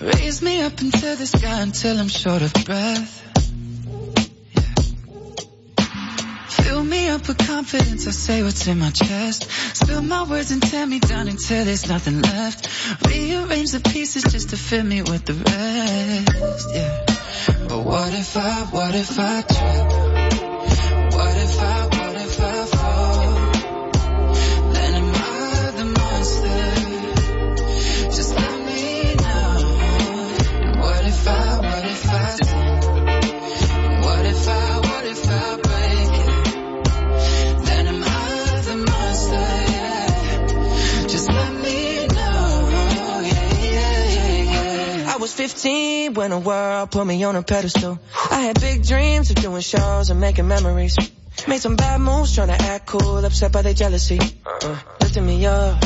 Raise me up into the sky until I'm short of breath. Fill me up with confidence, I say what's in my chest. Spill my words and tear me down until there's nothing left. Rearrange the pieces just to fill me with the rest, yeah. But what if I trip? What if I fall? Then am I the monster? Just let me know. And what if I sin? What if I break it? Then am I the monster, yeah. Just let me know, yeah. I was 15 when the world put me on a pedestal. I had big dreams of doing shows and making memories. Made some bad moves trying to act cool, upset by their jealousy. Lifting me up,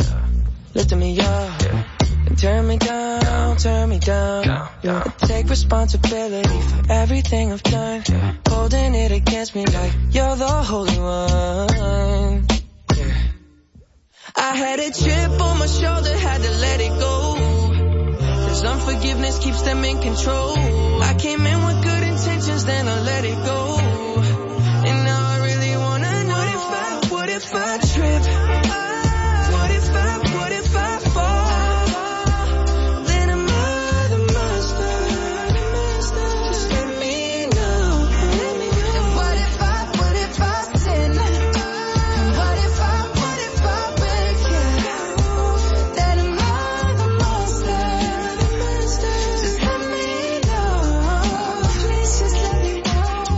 and turn me down. Yeah. I take responsibility for everything I've done. Holding it against me like you're the holy one. Yeah. I had a chip on my shoulder, had to let it go. 'Cause unforgiveness keeps them in control. I came in with good intentions, then I let it go. And now I really wanna know, what if I trip? What if I fall? Then am I the monster? Just let me know. And what if I sin? And what if I break it? Then am I the monster? Just let me know. Please just let me know.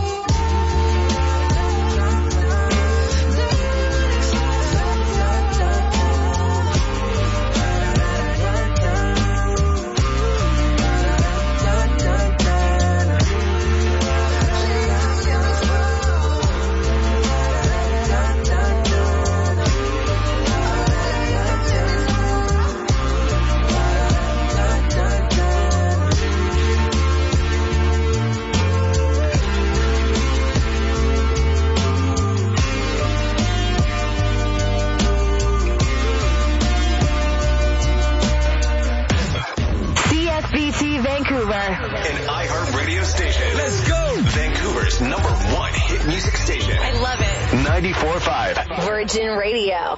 CSBT Vancouver. An iHeart radio station. Let's go! Vancouver's #1 hit music station. I love it. 94.5. Virgin Radio.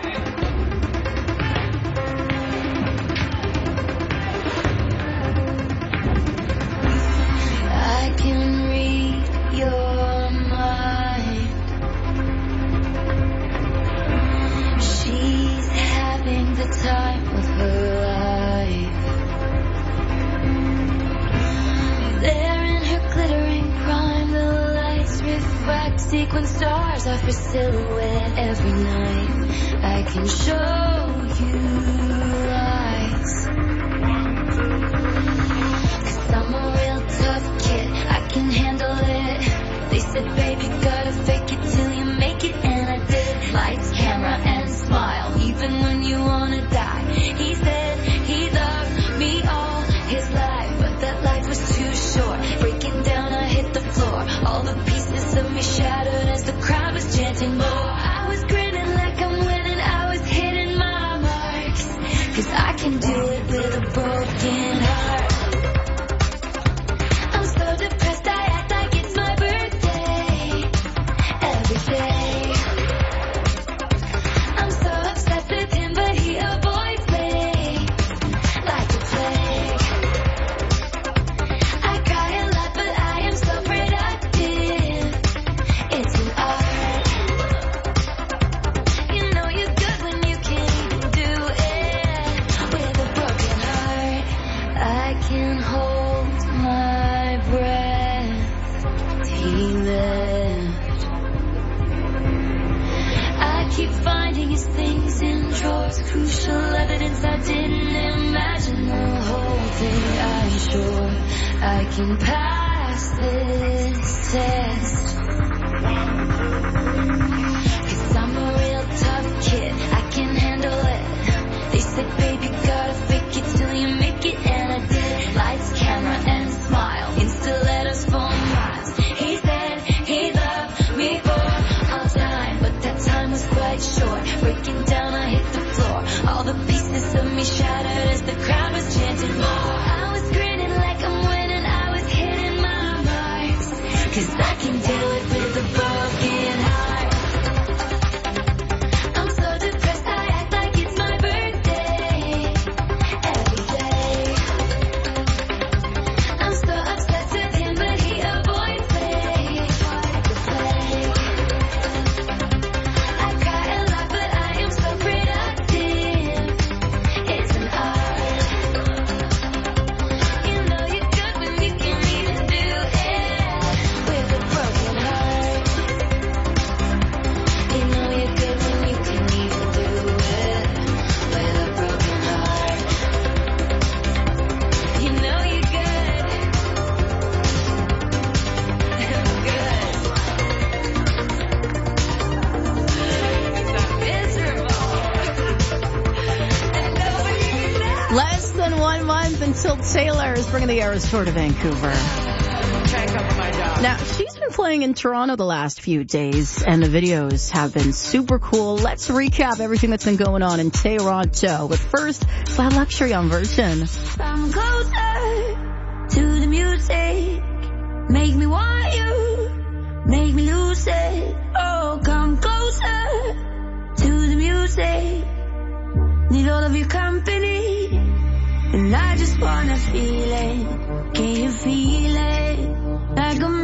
I can read your mind. She's having the time of her life. There in her glittering prime, the lights reflect sequin stars off her silhouette every night. I can show you lights. 'Cause I'm a real tough kid, I can handle it. They said, baby, gotta fake it till you make it, and I did. Lights, camera, and smile, even when you wanna die. He said he loved me all his life, but that life was too short. Breaking down, I hit the floor. All the pieces of me shattered as the crowd was chanting more. I was grinning like I'm winning, I was hitting my marks. 'Cause I can do it with a broken heart. I'm so depressed, I act like it's my birthday. Every day. I'm so obsessed with him, but he avoids me like a plague. I cry a lot, but I am so productive. It's an art. You know you're good when you can even do it with a broken heart. I can hold my breath. He left. I keep finding his things in drawers, crucial evidence I didn't imagine. The whole thing, I'm sure I can pass this test. 'Cause I'm a real tough kid, I can handle it. They said, baby, gotta fake it till you make it, and I did. Lights, camera, and smile, insta letters for miles. He said he loved me for all time, but that time was quite short. Breaking down, I hit the floor. All the pieces of me shattered as the crowd was chanting more. and Tilt Taylor is bringing the Eras Tour to Vancouver. Can't cover my job. Now, she's been playing in Toronto the last few days, and the videos have been super cool. Let's recap everything that's been going on in Toronto. But first, Flat Luxury on Virgin. Come closer to the music. Make me want you. Make me lose it. Oh, come closer to the music. Need all of your company. And I just wanna feel it. Can you feel it? Like a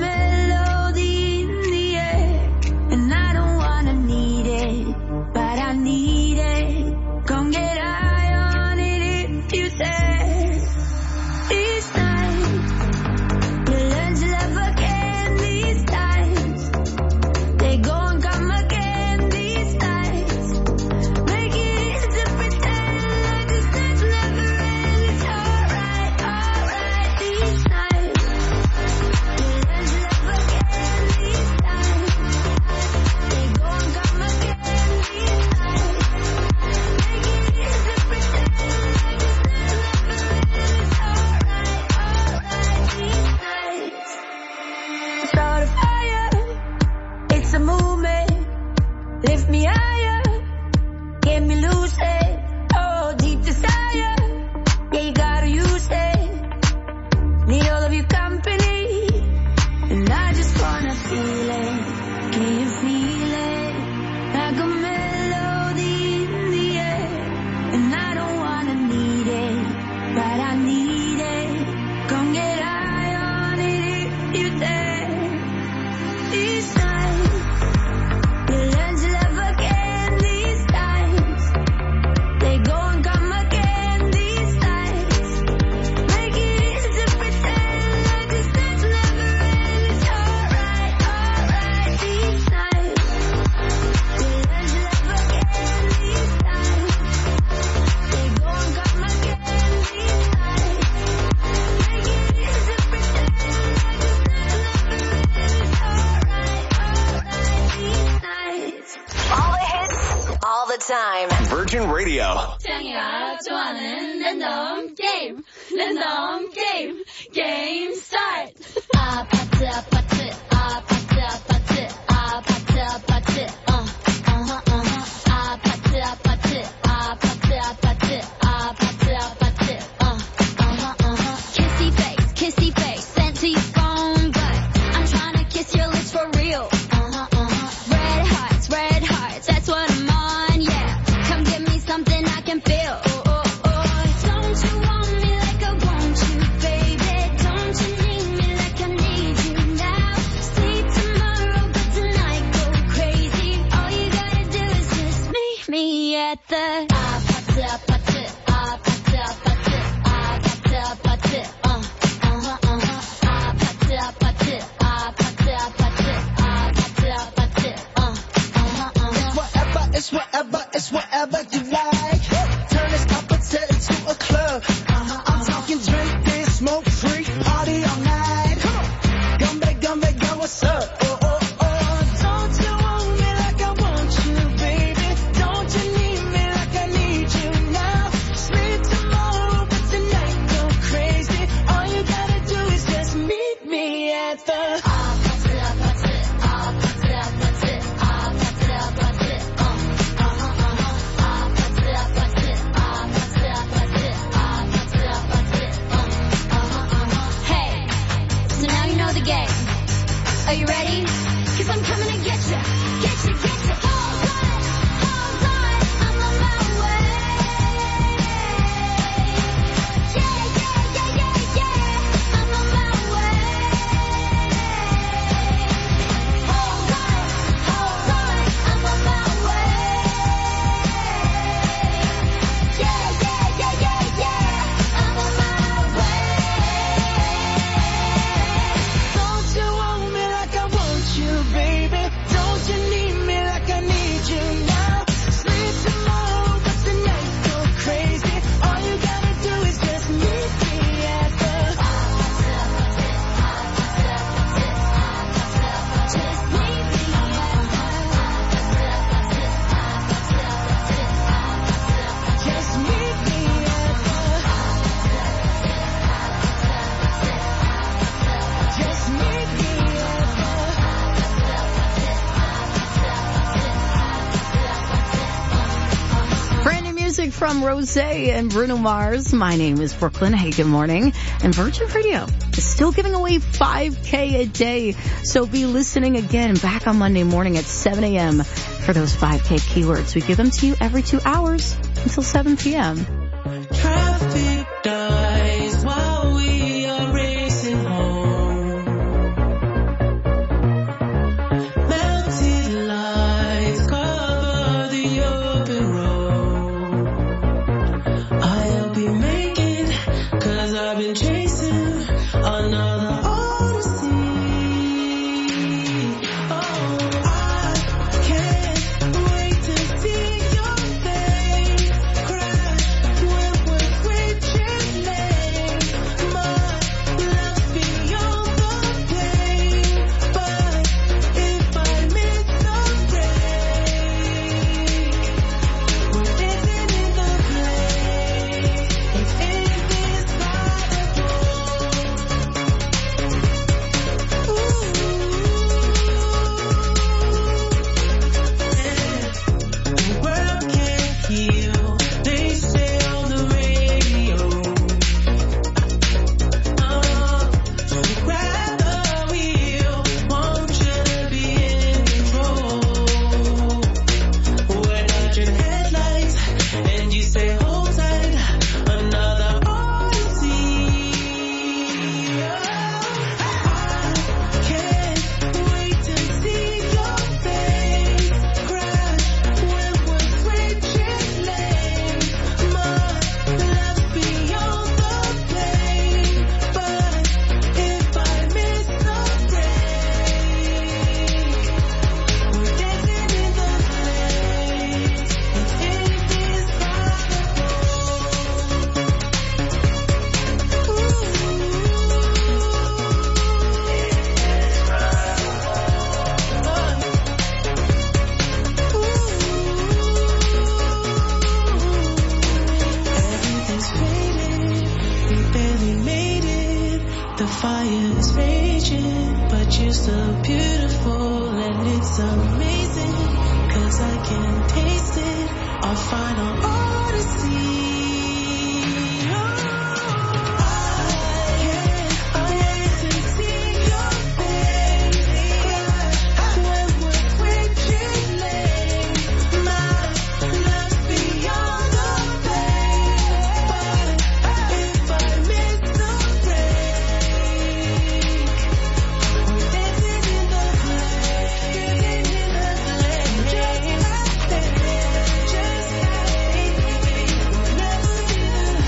melody in the air. And I don't wanna need it, but I need it. Come get high on it if you say. These times, you learn to love again. These times, they go and come again. These times, make it easy to pretend like this dance never ends. It's alright, alright. These times, you learn to love again. These times, they go and come again. These times, make it easy to pretend like this dance never ends. It's alright, alright. These nights, start a fire. It's a movement. Lift me higher. Get me lucid. Oh, deep desire. Yeah, you gotta use it. Need all of your company. And I just wanna feel it. Can you feel it? Like a melody in the air. And I don't wanna need it, but I need it. Come get high on it if you dare. These times, you learn to love again. These times, they go and come again. These times, make it easy to pretend like this dance never ends. It's alright, alright. These times, you learn to love again. These times, they go and come again. These times, make it easy to pretend like this dance never ends. It's alright, alright. These nights. All the hits, all the time. Virgin Radio. 짱이가 좋아하는 랜덤 게임, 랜덤 게임, 게임 스타트. 아파트, 아파트, 아파트, 아파트, 아파트, 아파트, 아파트, 아파트, 아파트, 아파트, 아파트, 아파트, kissy face, sent to your phone, but I'm tryna kiss your lips for real. Red hearts, that's what I'm on, yeah. Come give me something I can feel. Don't you want me like I want you, baby? Don't you need me like I need you now? Sleep tomorrow, but tonight go crazy. All you gotta do is just meet me at the 아파트, 아파트, 아파트, 아파트, 아파트, 아파트, 아파트, 아파트, 아파트, 아파트, 아파트, It's whatever you like. Turn this up and turn it to a club. I'm talking drink, this, smoke free, party all night. Come on, come back, girl, what's up? Oh. Don't you want me like I want you, baby? Don't you need me like I need you now? Sleep tomorrow, but tonight go crazy. All you gotta do is just meet me at the 아파트, 아파트, 아파트, 아파트, 아파트, 아파트, Hey, so now you know the game. Are you ready? 'Cause I'm coming to get you. Get you. Hold on, I'm on my way. Yeah, I'm on my way. Hold on, I'm on my way. Yeah, I'm on my way. Don't you want me like I want from Rosé and Bruno Mars. My name is Brooklyn. Hey, good morning. And Virgin Radio is still giving away $5K a day. So be listening again back on Monday morning at 7 a.m. for those 5K keywords. We give them to you every 2 hours until 7 p.m. Traffic dies while we are racing home. Melted lights cover the open road. I'll be making, 'cause I've been chasing another odyssey. Oh, I can't wait to see your face crash when we're switching lanes. My love's beyond the pain, but if I miss the break, we're dancing in the place. It's indescribable. The world can't heal, they say on the radio. So grab the wheel, want you to be in control. We're dodging headlights, and you say hold tight, another odyssey. I can't wait to see your face crash when we're switching lanes. My love's beyond the pain, but if I miss the break, we're dancing in the place. It's Everything's faded, we barely made it. The fire is raging, but you're still beautiful, and it's amazing, 'cause I can taste it, our final odyssey. I can't wait to see your face crash when we're switching lanes. My love's beyond the pain, but if I miss the break, we're dancing in the place. Just like we'll never be the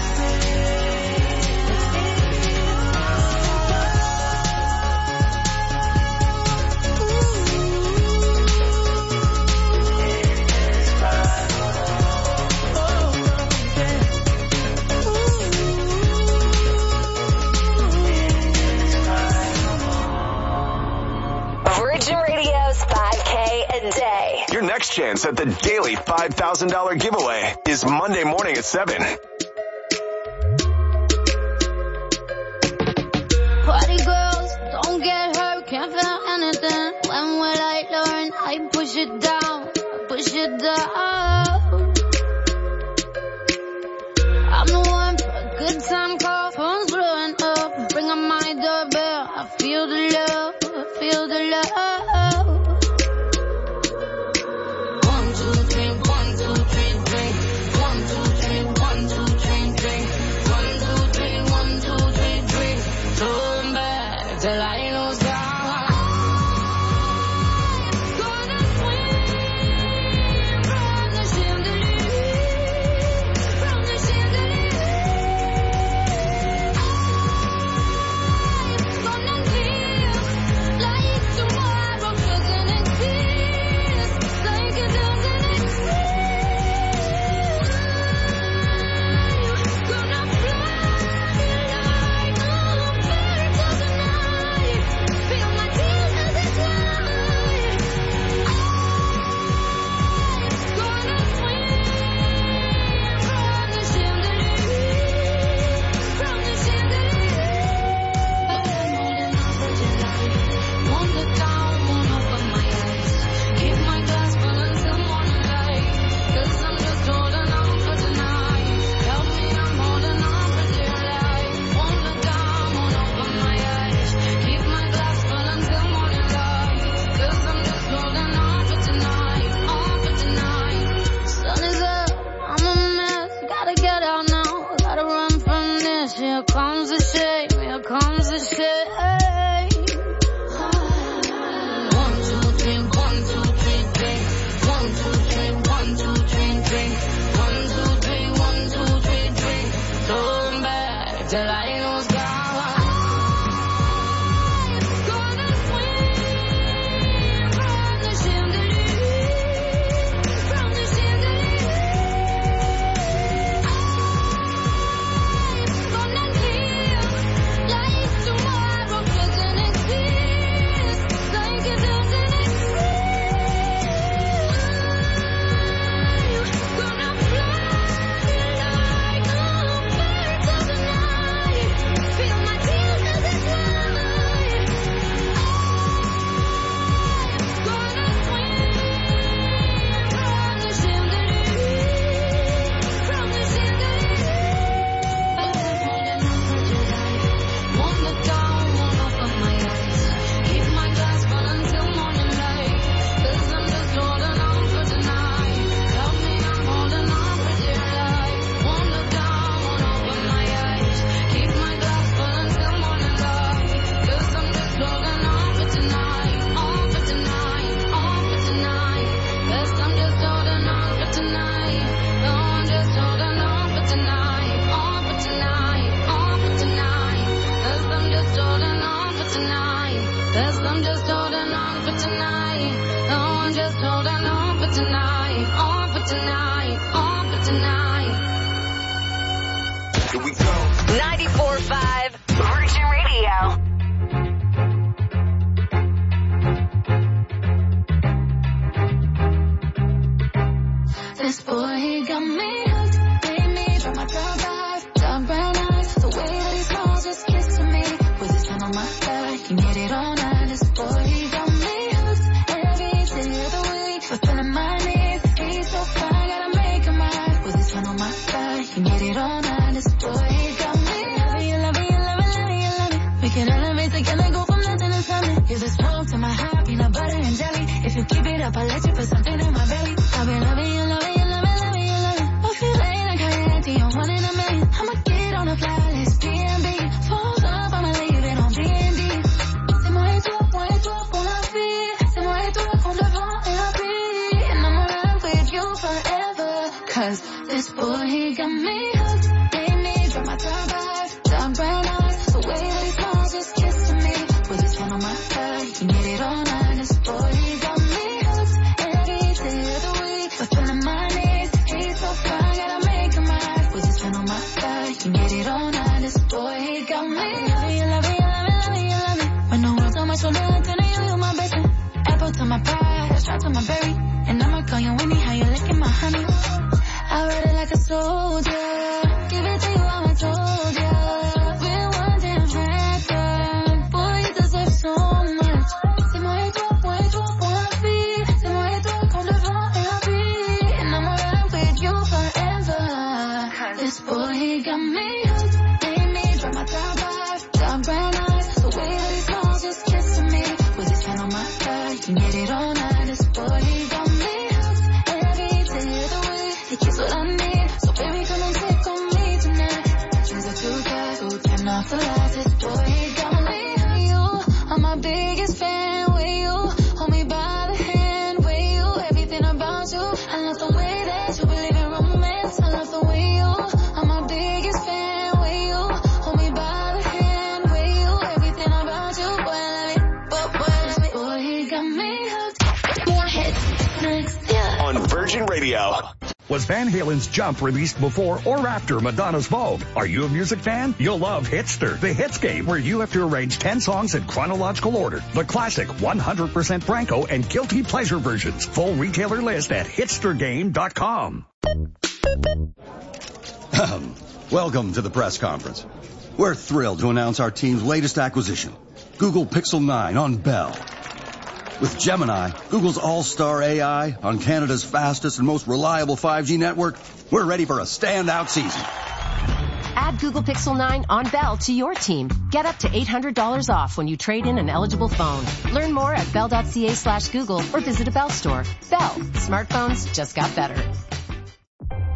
Virgin Radio's 5K a day. Your next chance at the daily $5,000 giveaway is Monday morning at 7. Party girls, don't get hurt, can't feel anything. When will I learn? I push it down, push it down. I'm the one for a good time call, phone's blowing up. Bring on my doorbell, I feel the love, I feel the love. 1, 2, 3, 1, 2, 3, drink. 1, 2, 3, 1, 2, 3, drink. 1, 2, 3, 1, 2, 3, drink. Throwing back till I lose time. Gonna swim from the chandelier, from the chandelier. I'm gonna live here comes the shame, here comes the shame. 1, 2, 3, 1, 2, 3, drink. 1, 2, 3, 1, 2, 3, drink. 1, 2, 3, 1, 2, 3, drink. Turn back till I was gone. Here we go. 94.5 Virgin Radio. This boy, he got me hooked, made me drop my top off, dark brown eyes, the way that he smiles, just kissing me, with his hand on my back, he made it all night. This boy, he got me hooked, every day of the week, fulfilling my needs, he's so fine, gotta make him mine, with his hand on my back, he made it all night. This boy, he got me, love you, love you, love you, love you, love you, we can elevate together, go from nothing to something, give the smoke to my heart, peanut butter and jelly, if you keep it up, I'll let you put something in my belly, I've been loving you, loving you. I'ma get on a flight, let's B&B. Falls up, I'ma leave it on B&D. C'est moi et toi pour la vie. C'est moi et toi contre le vent et la pluie. And I'ma run with you forever. Cause this boy, he got me hooked. Made me drop my top off, dark brown eyes. The way that he smiles, just kissing me. With his hand on my back, he made it all night. This boy, he got me hooked. Every day of the week, fulfilling my needs. He's so fine, gotta make him mine. With his hand on my back, he made it all night. This boy, he got me. Love you, love you, love you, love you, love you. When the world's on my shoulder, I'm telling you, you're my best friend. Apple to my pie, shot to my berry. And I'ma call you Winnie, how you licking my honey. I ride it like a soldier. Give it to you, how I told ya. We're one damn record. Boy, you deserve so much. C'est moi et toi pour la vie. C'est moi et toi contre le vent et la pluie. And I'ma run with you forever. This boy, he got me hooked. Made me drop my top off, dark brown eyes. The way that he smiles, just kissing me. With his hand on my back, he made it all night. This boy, he got me hooked. Every day of the week, he keeps what I need. So baby, come and take on me tonight. Choose a few guys who turn off the lights. This boy, he got me. You are my biggest fan. With you, hold me by the hand. With you, everything about you. I love the way that you believe in romance. I love the way you are my biggest fan. With you, hold me by the hand. With you, everything about you. Boy, I love it. Boy, he got me hooked. More hits next, yeah. On Virgin Radio. Was Van Halen's Jump released before or after Madonna's Vogue? Are you a music fan? You'll love Hitster, the hits game where you have to arrange 10 songs in chronological order. The classic 100% Franco and guilty pleasure versions. Full retailer list at hitstergame.com. Welcome to the press conference. We're thrilled to announce our team's latest acquisition, Google Pixel 9 on Bell. With Gemini, Google's all-star AI on Canada's fastest and most reliable 5G network, we're ready for a standout season. Add Google Pixel 9 on Bell to your team. Get up to $800 off when you trade in an eligible phone. Learn more at bell.ca/Google or visit a Bell store. Bell. Smartphones just got better.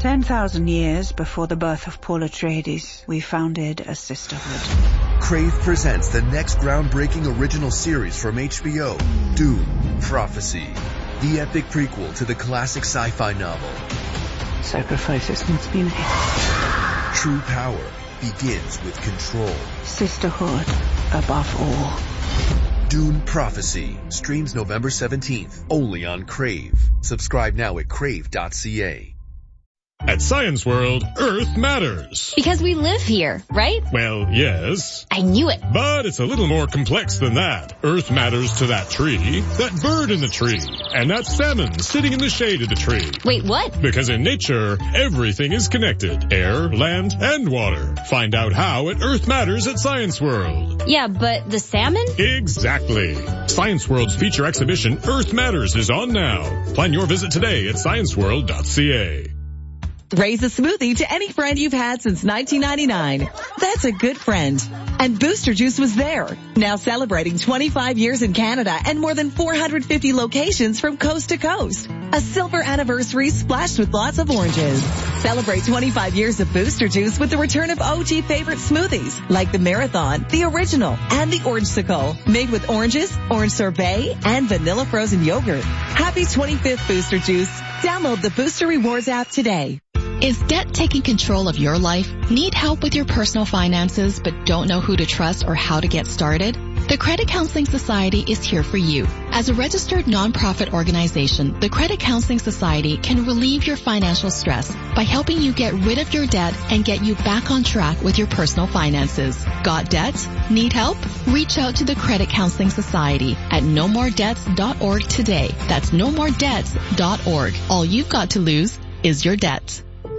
10,000 years before the birth of Paul Atreides, we founded a sisterhood. Crave presents the next groundbreaking original series from HBO, Dune: Prophecy, the epic prequel to the classic sci-fi novel. Sacrifices must be made. True power begins with control. Sisterhood above all. Dune: Prophecy streams November 17th, only on Crave. Subscribe now at crave.ca. At Science World, Earth matters. Because we live here, right? Well, yes. I knew it. But it's a little more complex than that. Earth matters to that tree, that bird in the tree, and that salmon sitting in the shade of the tree. Wait, what? Because in nature, everything is connected. Air, land, and water. Find out how at Earth Matters at Science World. Yeah, but the salmon? Exactly. Science World's feature exhibition, Earth Matters, is on now. Plan your visit today at scienceworld.ca. Raise a smoothie to any friend you've had since 1999. That's a good friend. And Booster Juice was there. Now celebrating 25 years in Canada and more than 450 locations from coast to coast. A silver anniversary splashed with lots of oranges. Celebrate 25 years of Booster Juice with the return of OG favorite smoothies like the Marathon, the Original, and the Orangesicle. Made with oranges, orange sorbet, and vanilla frozen yogurt. Happy 25th Booster Juice. Download the Booster Rewards app today. Is debt taking control of your life? Need help with your personal finances but don't know who to trust or how to get started? The Credit Counseling Society is here for you. As a registered nonprofit organization, the Credit Counseling Society can relieve your financial stress by helping you get rid of your debt and get you back on track with your personal finances. Got debt? Need help? Reach out to the Credit Counseling Society at nomoredebts.org today. That's nomoredebts.org. All you've got to lose is your debt.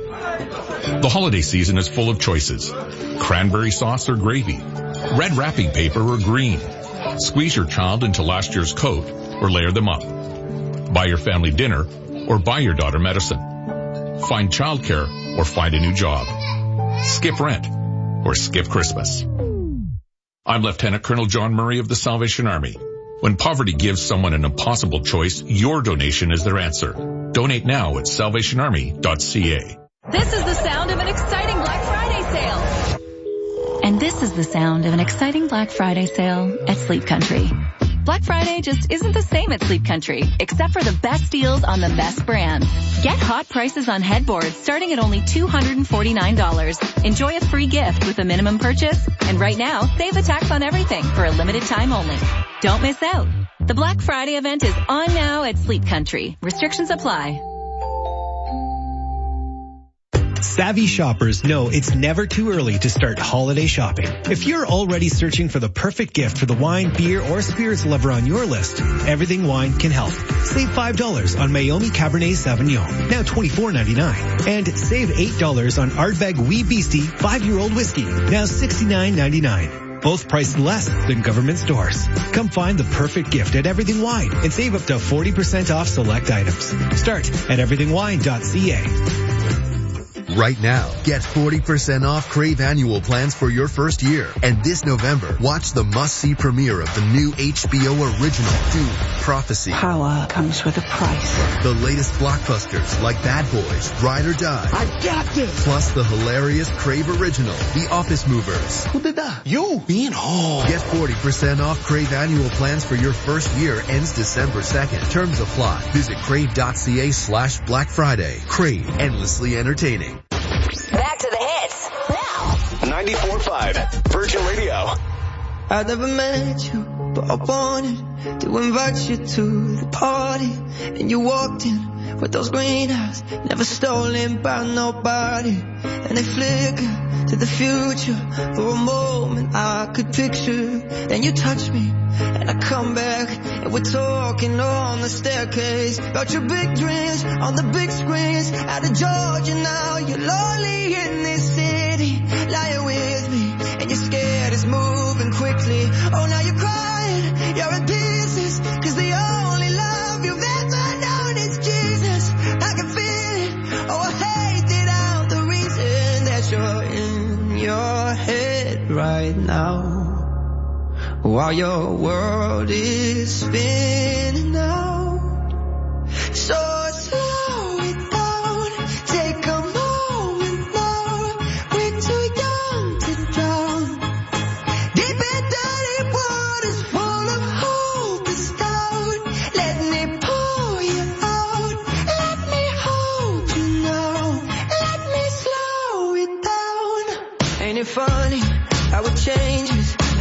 The holiday season is full of choices. Cranberry sauce or gravy, red wrapping paper or green. Squeeze your child into last year's coat or layer them up. Buy your family dinner or buy your daughter medicine. Find childcare or find a new job. Skip rent or skip Christmas. I'm Lieutenant Colonel John Murray of the Salvation Army. When poverty gives someone an impossible choice, your donation is their answer. Donate now at salvationarmy.ca. This is the sound of an exciting Black Friday sale. And this is the sound of an exciting Black Friday sale at Sleep Country. Black Friday just isn't the same at Sleep Country, except for the best deals on the best brands. Get hot prices on headboards starting at only $249. Enjoy a free gift with a minimum purchase. And right now, save the tax on everything for a limited time only. Don't miss out. The Black Friday event is on now at Sleep Country. Restrictions apply. Savvy shoppers know it's never too early to start holiday shopping. If you're already searching for the perfect gift for the wine, beer, or spirits lover on your list, Everything Wine can help. Save $5 on Meiomi Cabernet Sauvignon, now $24.99. And save $8 on Ardbeg Wee Beastie 5-year-old whiskey, now $69.99. Both priced less than government stores. Come find the perfect gift at Everything Wine and save up to 40% off select items. Start at everythingwine.ca. Right now, get 40% off Crave annual plans for your first year. And this November, watch the must-see premiere of the new HBO original, Dune: Prophecy. Power comes with a price. The latest blockbusters like Bad Boys, Ride or Die. I got this! Plus the hilarious Crave original, The Office Movers. Who did that? You! Being home. Get 40% off Crave annual plans for your first year ends December 2nd. Terms apply. Visit crave.ca/Black Friday. Crave, endlessly entertaining. Back to the hits now. 94.5 Virgin Radio. I never met you, but I wanted to invite you to the party. And you walked in with those green eyes, never stolen by nobody. And they flicker to the future for a moment I could picture. Then you touch me and I come back and we're talking on the staircase about your big dreams on the big screens. Out of Georgia now, you're lonely in this city, lying with me and you're scared it's moving quickly. Oh, now you're crying, you're in pieces, cause the only love you've ever known is Jesus. I can feel it, oh I hate that I'm the reason that you're in your head right now, while your world is spinning out. So slow it down, take a moment.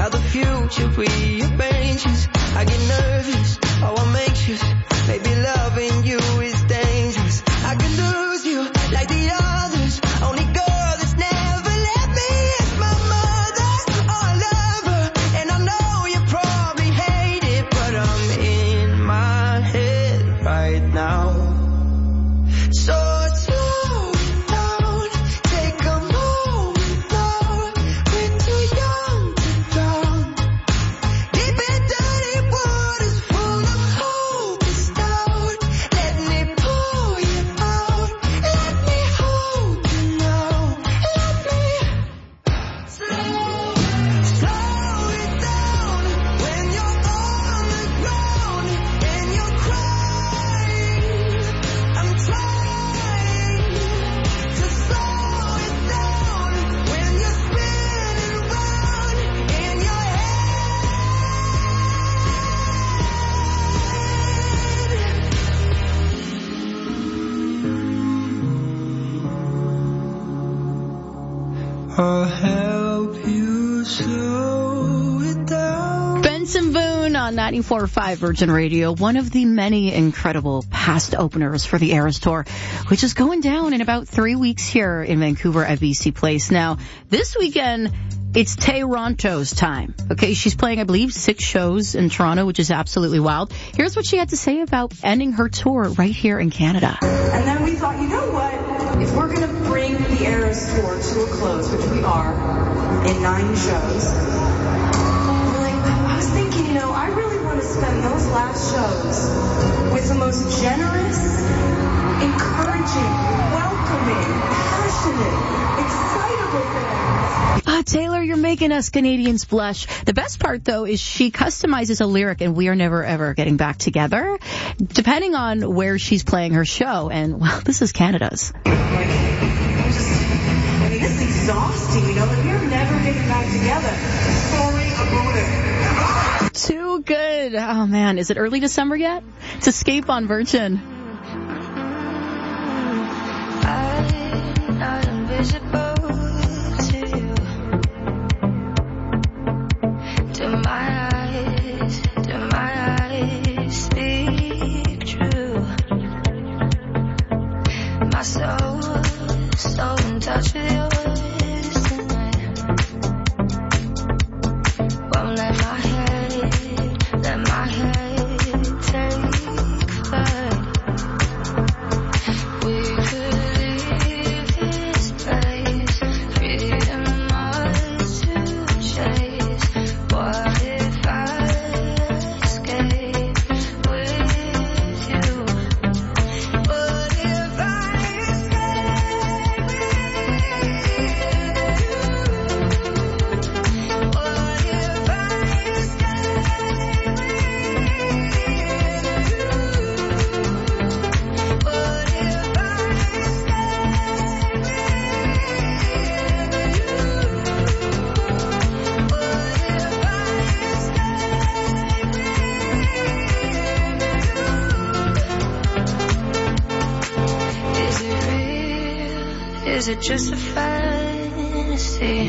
how the future rearranges. I get nervous, oh I'm anxious. Maybe loving you is dangerous. I could lose you like the others. Only girl that's never let me is my mother or a lover. And I know you probably hate it, but I'm in my head right now. So slow down, take a moment now. We're too young to drown. Deep in dirty waters full of hope is down. Let me pull you out. Let me hold you now. Let me slow it down. When you're on the ground and you're crying, I'm trying to slow it down. When you're spinning round in your I'll help you slow it down. Benson Boone on 94.5 Virgin Radio, one of the many incredible past openers for the Eras Tour, which is going down in about 3 weeks here in Vancouver at BC Place. Now, this weekend, it's Toronto's time. Okay, she's playing, I believe, 6 shows in Toronto, which is absolutely wild. Here's what she had to say about ending her tour right here in Canada. And then we thought, you know what? If we're going to bring the Eras Tour to a close, which we are, in 9 shows, I was thinking, you know, I really want to spend those last shows with the most generous, encouraging, welcoming, passionate, excitable fans. Taylor, you're making us Canadians blush. The best part, though, is she customizes a lyric, and we are never, ever getting back together, depending on where she's playing her show. And, well, this is Canada's. I mean, this is exhausting, you know, like we're never getting back together. Sorry about it. Too good. Oh, man. Is it early December yet? It's Escape on Virgin. I'm not invisible to you. Do my eyes speak true? My soul's so in touch with yours tonight. Won't let my head take flight. We could leave this place, freedom ours to chase. What if I escape with you? What if I escape with you? What if I escape with Is it just a fantasy?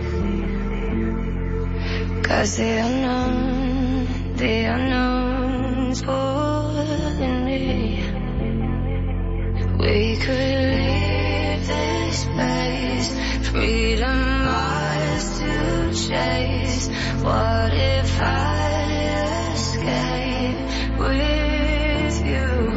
'Cause the unknown's pulling me. We could leave this place, freedom ours to chase. What if I escape with you?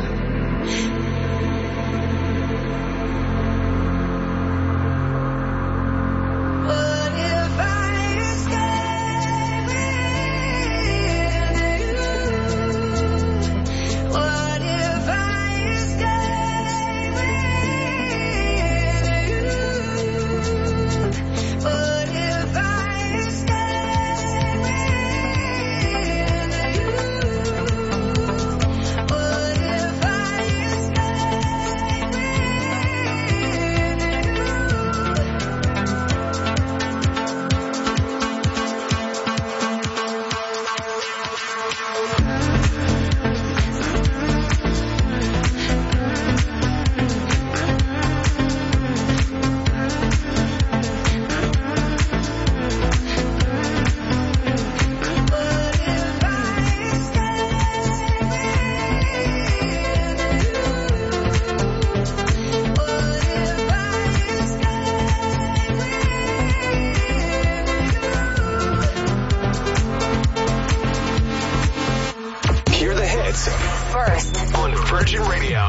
first on Virgin Radio.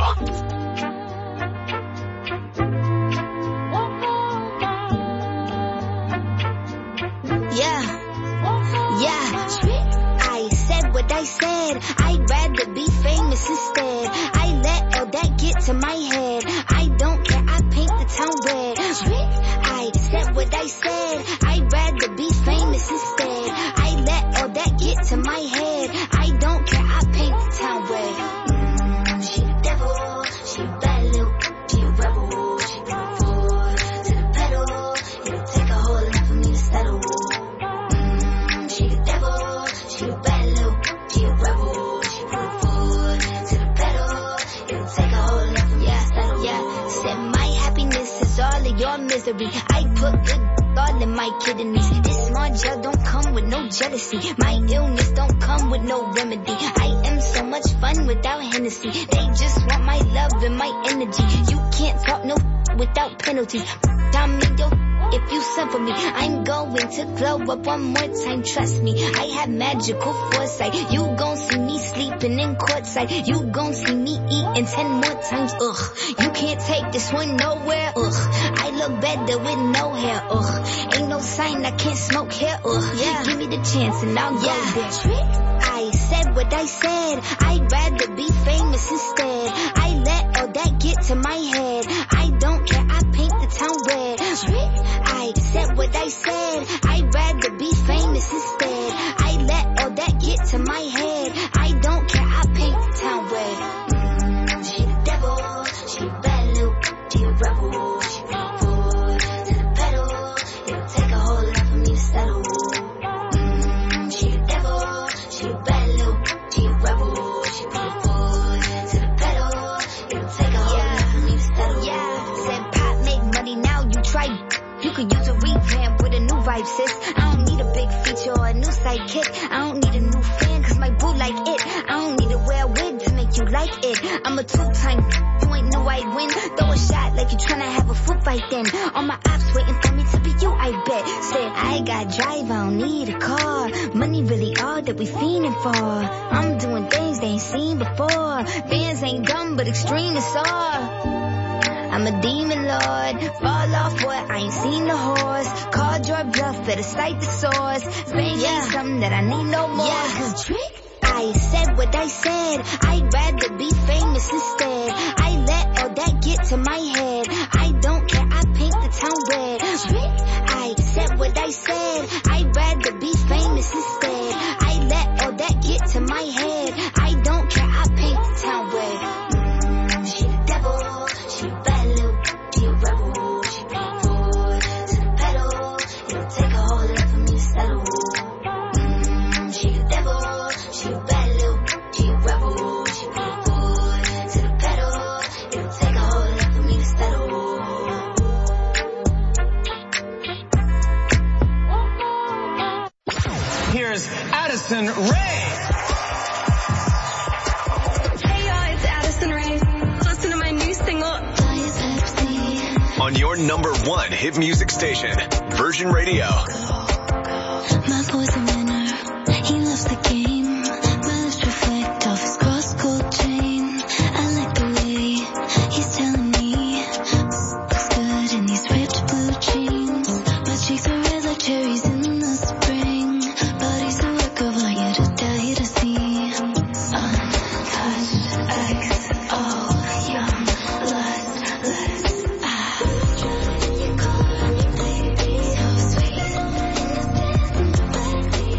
I said what I said. I'd rather be famous instead. I let all that get to my head. I don't care, I paint the town red. I said what I said. I'd rather be famous instead. I let all that get to my head. I don't care, I paint the town red. She the devil, she a bad little, she a rebel. She put forward to the pedal. It'll take a whole lot for me to settle. She the devil, she a bad little, she a rebel. She put forward to the pedal. It'll take a whole lot for me to settle. Said my happiness is all of your misery. I put good all in my kidneys. This small gel don't come with no jealousy. My illness don't come with no remedy. I am so much fun without Hennessy. They just want my love and my energy. You can't talk no without penalties. I'm in your if you send for me. I'm going to glow up one more time, trust me. I have magical foresight. You gon' see me sleeping in courtside. You gon' see me eating 10 more times, ugh. You can't take this one nowhere, ugh. I look better with no hair, ugh. Ain't no sign I can't smoke here, ugh. Give me the chance and I'll go there. I said what I said. I'd rather be famous instead. I let all that get to my head. I don't care, I paint the town red. I said what I said. I'd rather be famous instead. I let all that get to my head. I don't care, I paint the town red. She the devil, she a bad little, she a rebel. She put forward to the pedal. It'll take a whole lot for me to settle. She the devil, she a bad little, she a rebel. She put forward to the pedal. It'll take a whole lot for me to settle. Said pop make money now, you try. You could use a revamp with a new vibe, sis. I don't need a big feature or a new sidekick. I don't need a new fan, cause my boo like it. I don't need to wear a wig to make you like it. I'm a two-time, you ain't know I'd win. Throw a shot like you tryna have a foot fight then. All my ops waiting for me to be you, I bet. Said I got drive, I don't need a car. Money really all that we fiending for. I'm doing things they ain't seen before. Fans ain't dumb, but extreme is all. I'm a demon lord, fall off boy, I ain't seen the horse. Called your bluff, better cite the source. Fame ain't something that I need no more. Cause I said what I said. I'd rather be famous instead. I let all that get to my head. I don't care, I paint the town red. I said what I said. I'd rather be famous instead. I let all that get to my head. I don't care, I paint the town red. She the devil, she a bad little, she a rebel. She put forward to the pedal. It'll take a whole lot for me to settle. She the devil, she a bad little, she a rebel. She put forward to the pedal. It'll take a whole lot for me to settle. Here's Addison Rae. Hey y'all, it's Addison Rae. Listen to my new single, On your number one hit music station, Virgin Radio. My boy's a winner, he loves the game. My lips reflect off his cross-gold chain. I like the way he's telling me looks good in these ripped blue jeans. My cheeks are red like cherries in the spring. Body's a work of art, yeah, to die to see. Untouched, XO, young, lustless. You call me baby, so sweet.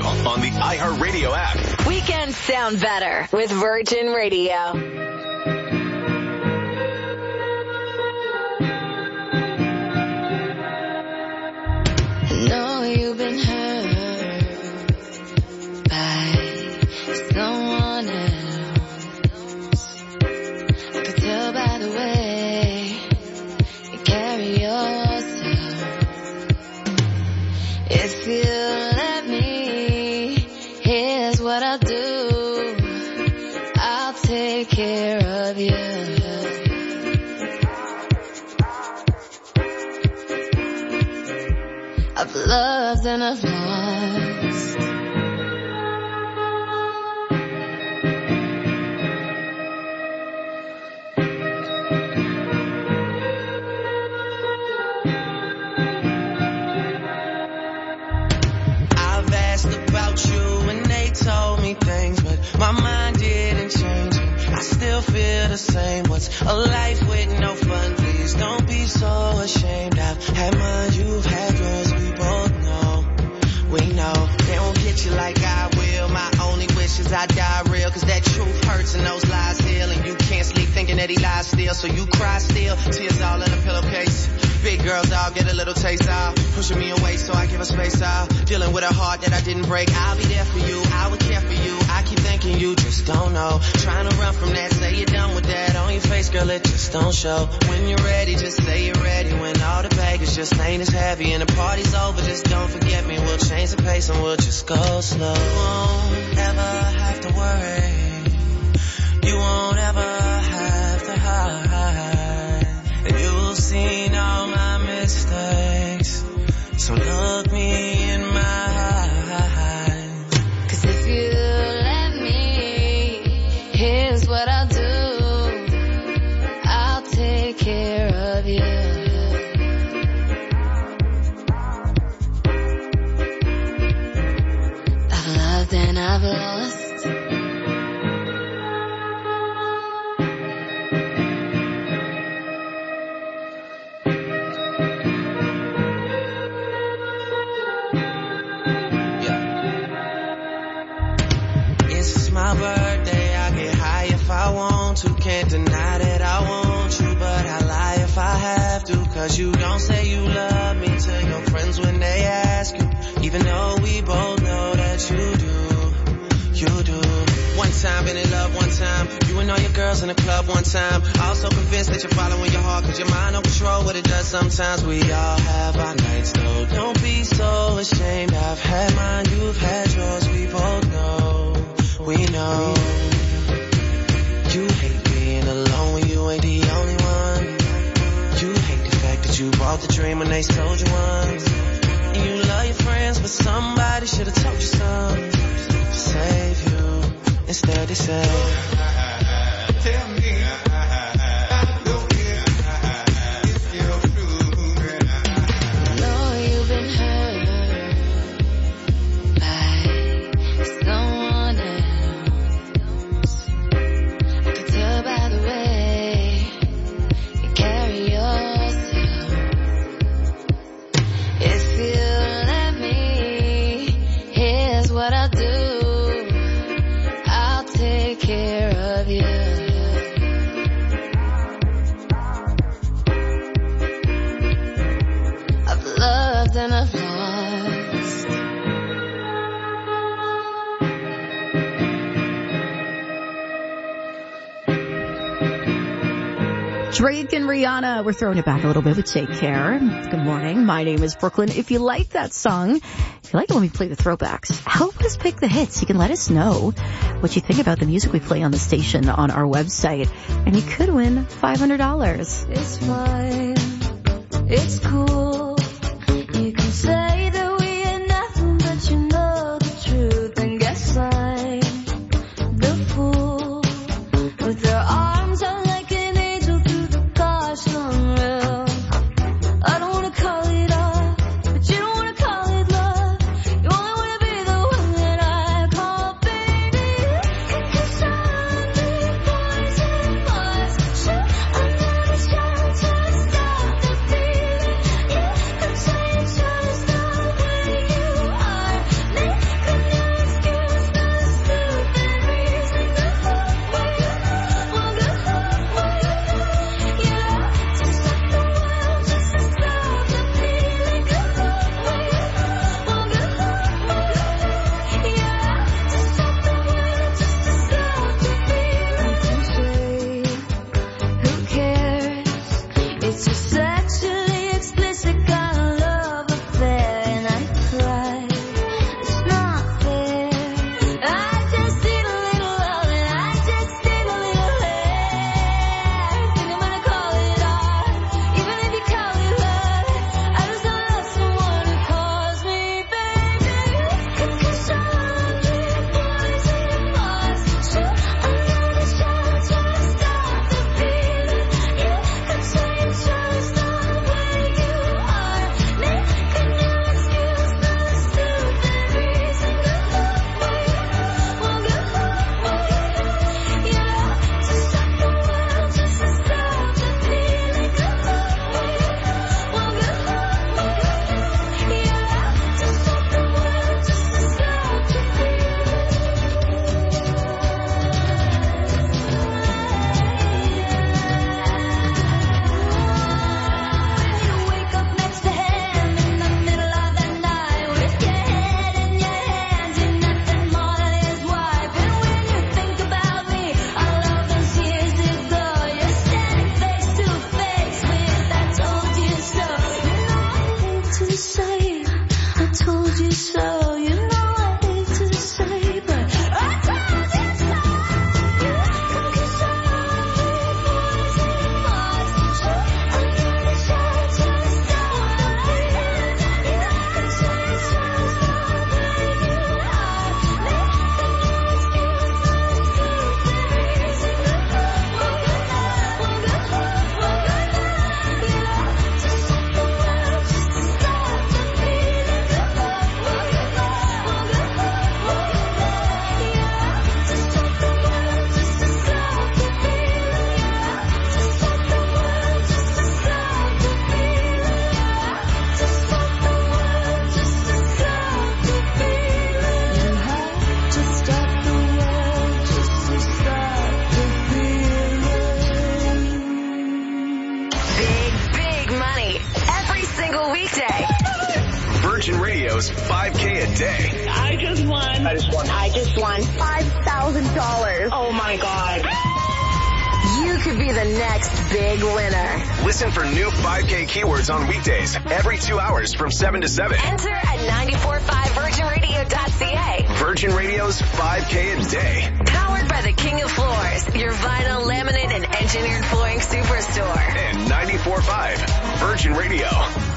on the iHeartRadio app. Weekends sound better with Virgin Radio. Know you've been hurt by someone else. I could tell by the way you carry yourself. If you let me, here's what I'll do. I'll take care of you. I've loved and I've lost. I've asked about you and they told me things, but my mind didn't change. I still feel the same. What's a life with no fun? Please don't be so ashamed. I've had mine, you've had yours. We both know, we know. They won't get you like I will. My only wish is I die real, cause that truth hurts and those lies heal. And you can't sleep thinking that he lies still, so you cry still. Tears all in a pillowcase. Big girls all get a little taste out. Pushing me away so I give her space out. Dealing with a heart that I didn't break. I'll be there for you, I would care for you. I keep thinking you just don't know. Trying to run from that, say you're done with that. On your face, girl, it just don't show. When you're ready, just say you're ready. When all the baggage just ain't as heavy and the party's over, just don't forget me. We'll change the pace and we'll just go slow. You won't ever have to worry. You won't ever have to hide. And you'll see all my mistakes. So look me in my eyes. Cause if you let me, here's what I'll do. I'll take care of you. I've loved and I've lost. My birthday, I get high if I want to. Can't deny that I want you, but I lie if I have to. Cause you don't say you love me to your friends when they ask you. Even though we both know that you do, you do. One time been in love, one time. You and all your girls in the club one time. Also convinced that you're following your heart, cause your mind don't control what it does sometimes. We all have our nights though. Don't be so ashamed. I've had mine, you've had yours. We both know. We know you hate being alone when you ain't the only one. You hate the fact that you bought the dream when they sold you one. And you love your friends, but somebody should have told you something to save you. Instead they say, tell me. Drake and Rihanna, we're throwing it back a little bit with Take Care. Good morning. My name is Brooklyn. If you like that song, if you like it when we play the throwbacks, help us pick the hits. You can let us know what you think about the music we play on the station on our website, and you could win $500. It's fine. It's cool. You can say that we ain't nothing, but you know the truth. And guess I'm the fool with their arms out like an angel through the gosh unreal. I don't wanna call it off, but you don't wanna call it love. You only wanna be the one that I call baby. Cause I'm the poison was sure I'm not trying to stop the feeling. Yeah, I'm trying to stop Radio's 5K a day. I just won $5,000. Oh my God. You could be the next big winner. Listen for new 5K keywords on weekdays every 2 hours from 7 to 7. Enter at 945virginradio.ca. Virgin Radio's 5K a day. Powered by the King of Floors, your vinyl, laminate, and engineered flooring superstore. And 94.5 Virgin Radio.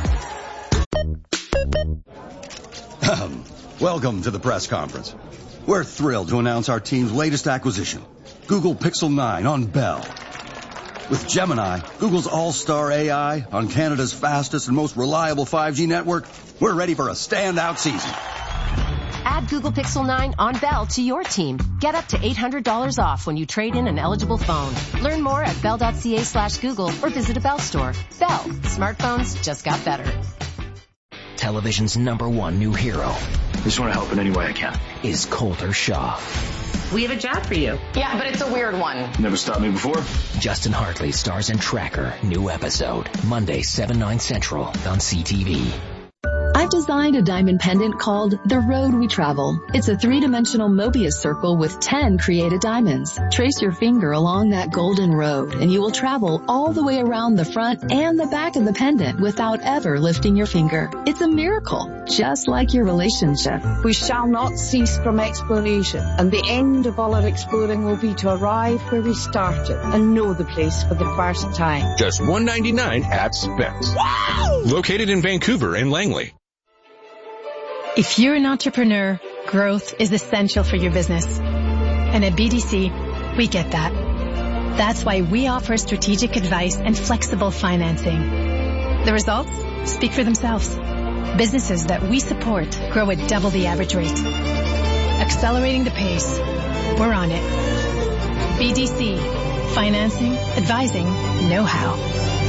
Welcome to the press conference. We're thrilled to announce our team's latest acquisition, Google Pixel 9 on Bell. With Gemini, Google's all-star AI on Canada's fastest and most reliable 5G network, we're ready for a standout season. Add Google Pixel 9 on Bell to your team. Get up to $800 off when you trade in an eligible phone. Learn more at bell.ca/Google or visit a Bell store. Bell. Smartphones just got better. Television's #1 new hero. I just want to help in any way I can. Is Colter Shaw. We have a job for you. Yeah, but it's a weird one. Never stopped me before. Justin Hartley stars in Tracker. New episode. Monday, 7/9 Central on CTV. I've designed a diamond pendant called The Road We Travel. It's a 3-dimensional Mobius circle with 10 created diamonds. Trace your finger along that golden road and you will travel all the way around the front and the back of the pendant without ever lifting your finger. It's a miracle, just like your relationship. We shall not cease from exploration, and the end of all our exploring will be to arrive where we started and know the place for the first time. Just $1.99 at Specs. Wow! Located in Vancouver and Langley. If you're an entrepreneur, growth is essential for your business. And at BDC, we get that. That's why we offer strategic advice and flexible financing. The results speak for themselves. Businesses that we support grow at double the average rate. Accelerating the pace. We're on it. BDC. Financing, advising, know-how.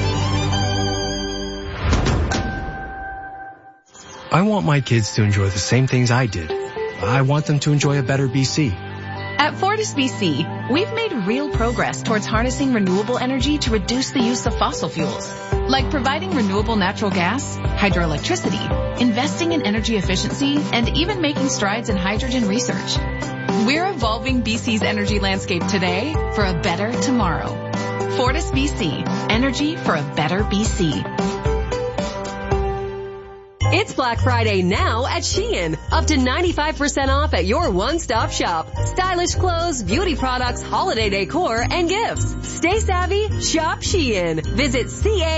I want my kids to enjoy the same things I did. I want them to enjoy a better BC. At Fortis BC, we've made real progress towards harnessing renewable energy to reduce the use of fossil fuels, like providing renewable natural gas, hydroelectricity, investing in energy efficiency, and even making strides in hydrogen research. We're evolving BC's energy landscape today for a better tomorrow. Fortis BC, energy for a better BC. It's Black Friday now at Shein. Up to 95% off at your one-stop shop. Stylish clothes, beauty products, holiday decor, and gifts. Stay savvy, shop Shein. Visit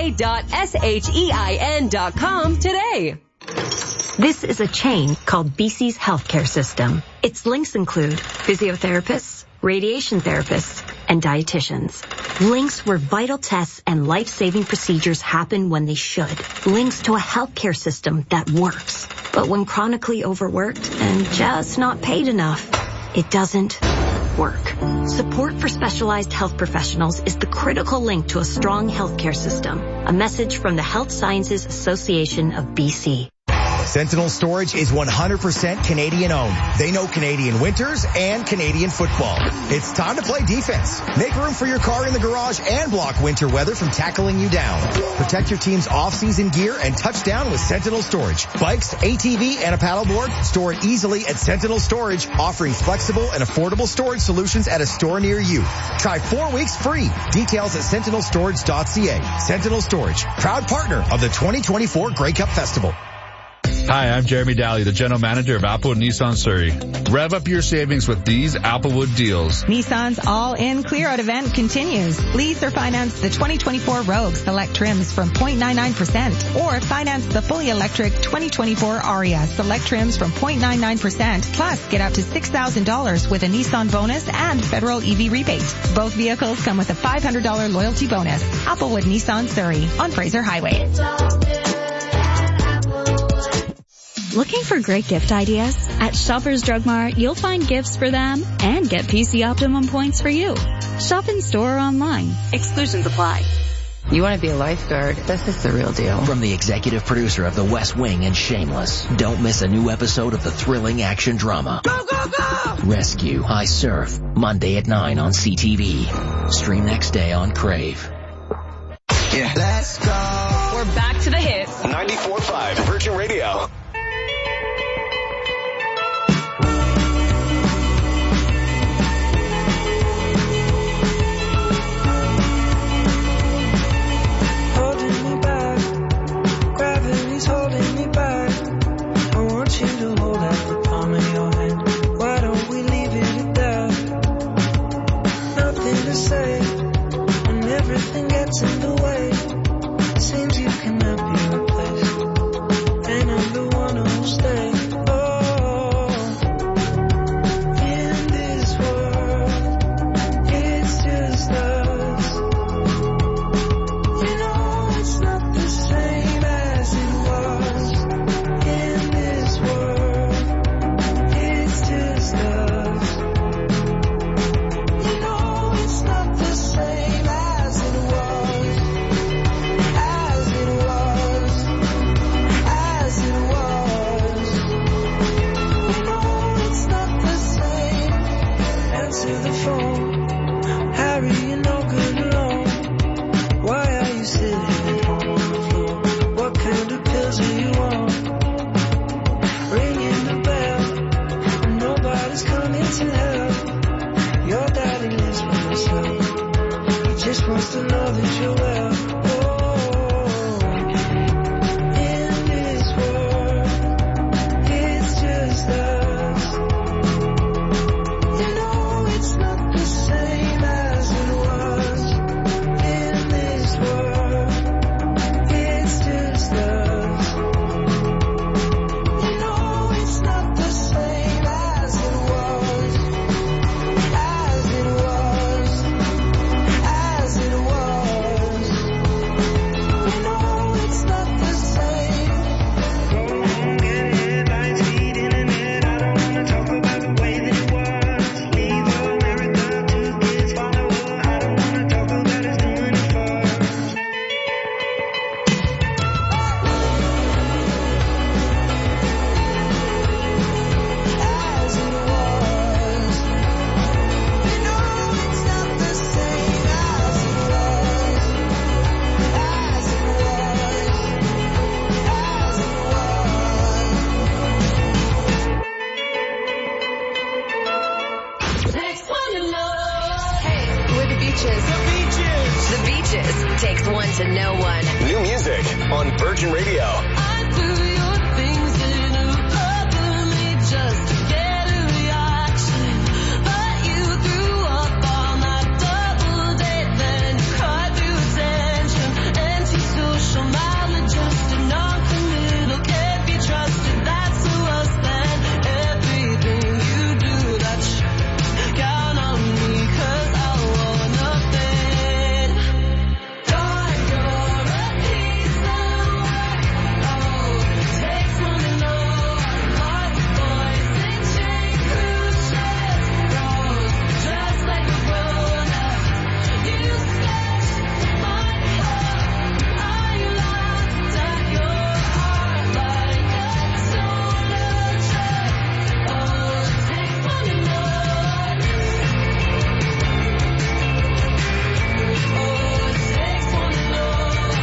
ca.shein.com today. This is a chain called BC's healthcare system. Its links include physiotherapists, radiation therapists, and dietitians. Links where vital tests and life-saving procedures happen when they should. Links to a healthcare system that works. But when chronically overworked and just not paid enough, it doesn't work. Support for specialized health professionals is the critical link to a strong healthcare system. A message from the Health Sciences Association of BC. Sentinel Storage is 100% Canadian owned. They know Canadian winters and Canadian football. It's time to play defense. Make room for your car in the garage and block winter weather from tackling you down. Protect your team's off-season gear and touch down with Sentinel Storage. Bikes, ATV, and a paddleboard, store it easily at Sentinel Storage, offering flexible and affordable storage solutions at a store near you. Try 4 weeks free. Details at sentinelstorage.ca. Sentinel Storage, proud partner of the 2024 Grey Cup Festival. Hi, I'm Jeremy Daly, the General Manager of Applewood Nissan Surrey. Rev up your savings with these Applewood deals. Nissan's all-in clear-out event continues. Lease or finance the 2024 Rogue Select trims from 0.99%, or finance the fully electric 2024 Aria Select trims from 0.99%. Plus, get up to $6,000 with a Nissan bonus and federal EV rebate. Both vehicles come with a $500 loyalty bonus. Applewood Nissan Surrey on Fraser Highway. Looking for great gift ideas? At Shoppers Drug Mart, you'll find gifts for them and get PC Optimum points for you. Shop in store or online. Exclusions apply. You want to be a lifeguard? This is the real deal. From the executive producer of The West Wing and Shameless, don't miss a new episode of the thrilling action drama. Go, go, go! Rescue, I Surf, Monday at 9 on CTV. Stream next day on Crave. Yeah. Let's go. We're back to the hits. 94.5 Virgin Radio. just wants to know that you're well. In this world, it's just us. You know it's not the same as it was. In this world, it's just us. You know it's not the same as it was. As it was. As it was. You know it's not the same. Go home, get headlines, feed internet. I don't wanna talk about the way that it was. Leave America, 2 kids follow her. I don't wanna talk about us doing it first. As it was. You know it's not the same as it was. As it was. As it was. Takes one to know. Hey, we're the Beaches. The Beaches takes one to know one. New music on Virgin Radio. I do your things in a publicly just to get a reaction. But you threw up on that double date, then you cried through attention. Antisocial, maladjusted, non-committal, can't be trusted. That's so us then. Everything you do, that count on me, 'cause I want nothing. God, you're a piece of work. Oh, takes one to know. Lots of boys in chain cruise ships, rose just like a grown-up. You sketched my heart. I laughed at your heart like a solar jet. Oh, takes one to know. Oh, takes one to know.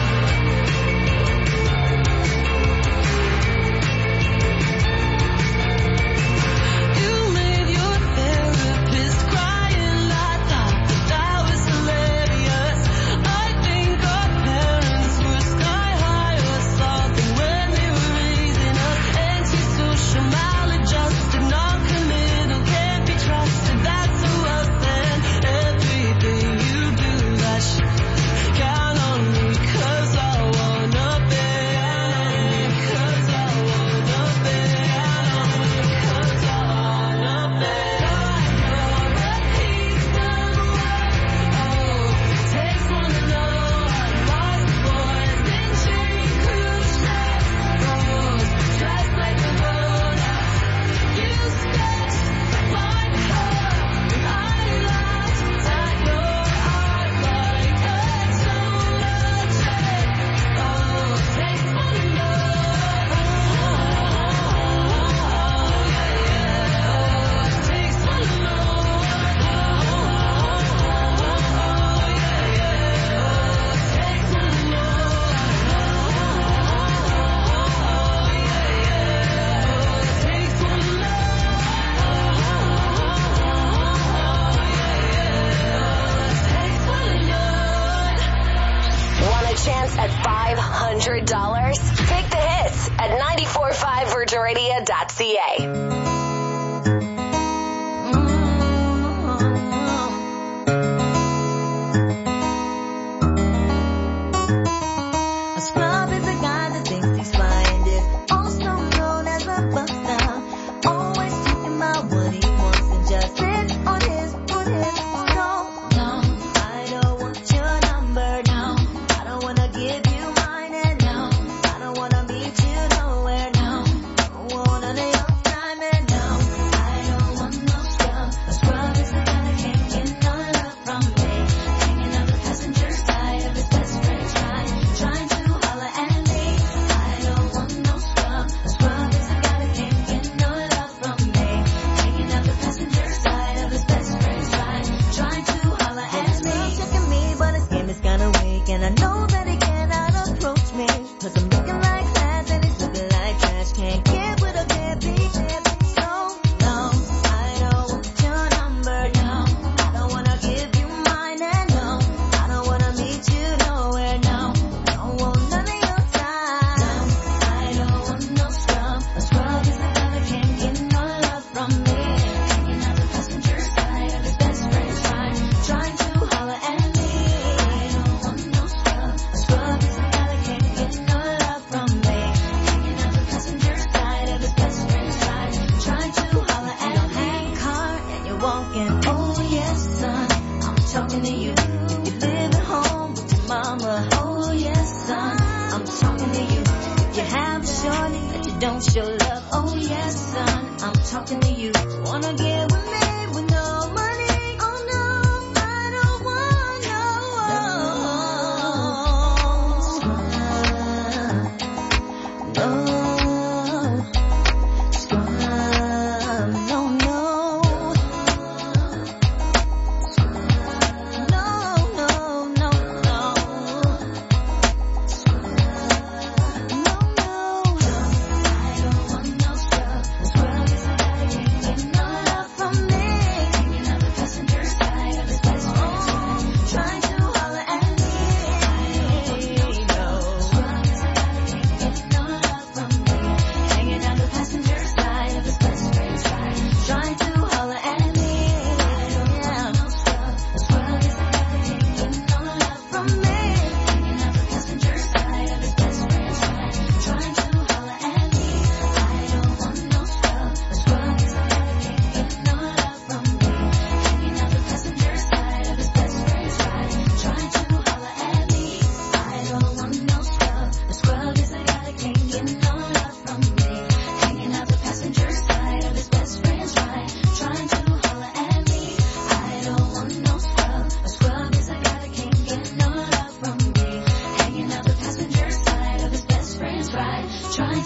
You made your therapist cry, and I thought that was hilarious. I think our parents were sky high or something when they were raising us. Antisocial, maladjusted, non-committal, can't be trusted. That's who us then. Everything you do, that count on me, 'cause I wanna be. 'Cause I wanna be. 'Cause I wanna be. You're a piece of work. Oh, takes one to know. Lost boys in chain cruise ships, rose just like a grown-up. You sketched my heart, and I laughed at your heart like a solar jet. Oh, takes one to know. Takes one to know. Takes one to know. Takes one to know. Takes one to know. Want a chance at $500? Take the hits at 945virginradio.ca. A scrub is a guy that thinks he's fine, is also known as a buster. Always talking about what he wants and just sit on his. No, I don't want your number, no. I don't wanna give you mine, and no, I don't wanna meet you nowhere, no. I don't want none of your time, and no, I don't want no scrub. A scrub is the guy that can't get no love from me. Hanging on the passenger side of his best friend's ride, trying to holler at me. I don't want no scrub. A scrub is the guy that can't get no love from me. Hanging on the passenger side of his best friend's ride, trying to holler at me. He's checking me, but his game is kinda weak, and I know that he cannot approach me, 'cause I'm looking like that and he's looking like trash. Can't get with a deadbeat. So, no, I don't want your number, no. I don't wanna give you mine, and no, I don't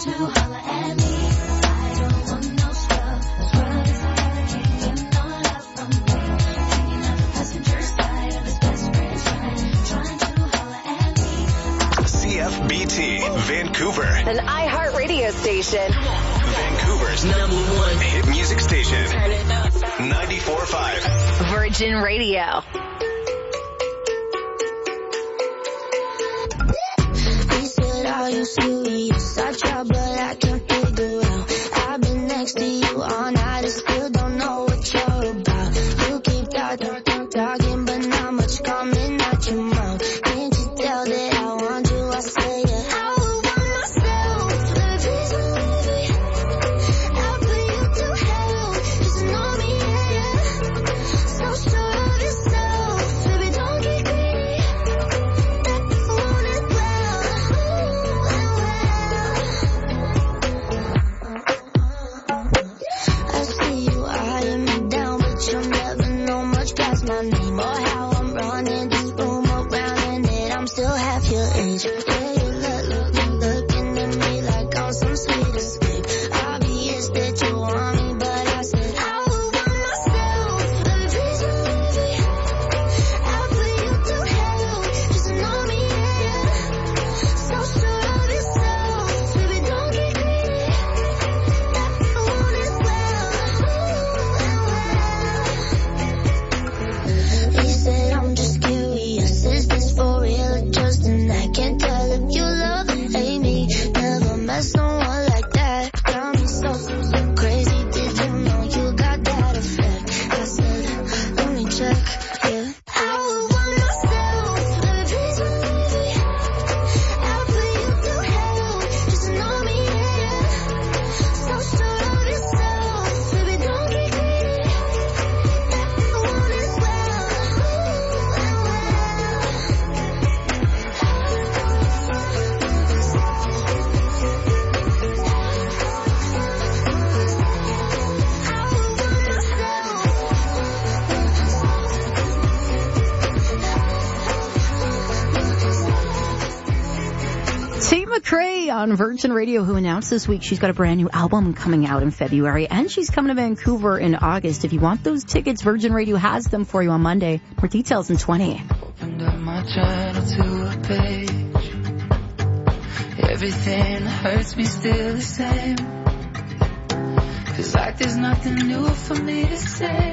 to holler at me. I don't want no scrub. Scrub is a hurricane, getting no love from me. Hanging out the passenger side of his best friend's ride. Trying to holler at me. CFBT, Vancouver. An iHeartRadio station. Vancouver's #1 hit music station. Turn it up. 94.5. Virgin Radio. He said, are you serious? I try, but I can't figure out. I've been next to you all night and still don't know what you're about. You keep talking, but not much coming out your mouth. Can't you tell that I want you? I say it. I would want myself, baby. I'll put you to hell. Just know me, yeah. So sure of yourself, baby, don't get greedy. That want it well. I see you eyeing me down, but you'll never know much past my name or how I'm running this room around, and that I'm still half your age. Yeah, you looking at me like I'm some sweet escape. Obvious that you want me, but I said I would want myself, baby. I'll put you to hell. Just know me, yeah. So sure of yourself, baby, don't get greedy. That want it well. He said, I'm just curious, is this for real or just an act? Can't tell if you love or hate me. Never met someone like that. Got me so crazy. Did you know you got that effect? I said, let me check, yeah. I would want myself, baby. I'll put you to hell. Just know me, yeah. So sure of yourself, baby, don't get greedy. That want it well. Tate McRae on Virgin Radio, who announced this week she's got a brand new album coming out in February, and she's coming to Vancouver in August. If you want those tickets, Virgin Radio has them for you on Monday. More details in 20. Opened up my journal to a page. Everything that hurts me still the same. Feels like there's nothing new for me to say.